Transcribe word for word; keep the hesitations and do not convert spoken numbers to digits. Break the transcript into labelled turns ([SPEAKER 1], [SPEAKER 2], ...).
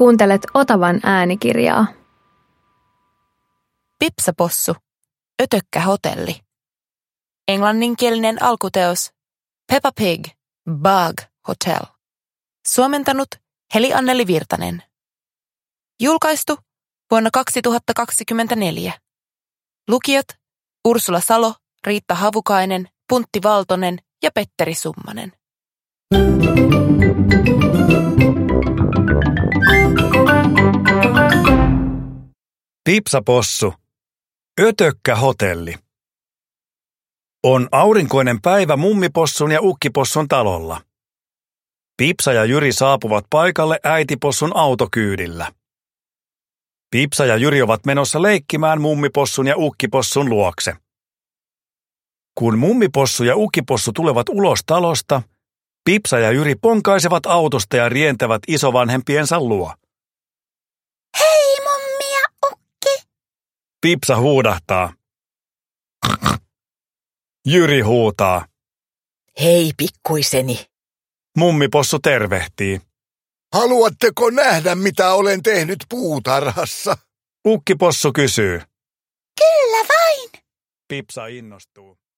[SPEAKER 1] Kuuntelet Otavan äänikirjaa.
[SPEAKER 2] Pipsapossu, ötökkähotelli. Englanninkielinen alkuteos Peppa Pig, Bug Hotel. Suomentanut Heli Anneli Virtanen. Julkaistu vuonna kaksituhattakaksikymmentäneljä. Lukijat Ursula Salo, Riitta Havukainen, Puntti Valtonen ja Petteri Summanen.
[SPEAKER 3] Pipsapossu, ötökkähotelli. On aurinkoinen päivä mummipossun ja ukkipossun talolla. Pipsa ja Jyri saapuvat paikalle äitipossun autokyydillä. Pipsa ja Jyri ovat menossa leikkimään mummipossun ja ukkipossun luokse. Kun mummipossu ja ukkipossu tulevat ulos talosta, Pipsa ja Jyri ponkaisevat autosta ja rientävät isovanhempiensa luo.
[SPEAKER 4] Hei mummi ja ukki!
[SPEAKER 3] Pipsa huudahtaa. Jyri huutaa.
[SPEAKER 5] Hei pikkuiseni.
[SPEAKER 3] Mummipossu tervehtii.
[SPEAKER 6] Haluatteko nähdä, mitä olen tehnyt puutarhassa?
[SPEAKER 3] Ukkipossu kysyy.
[SPEAKER 4] Kyllä vain.
[SPEAKER 3] Pipsa innostuu.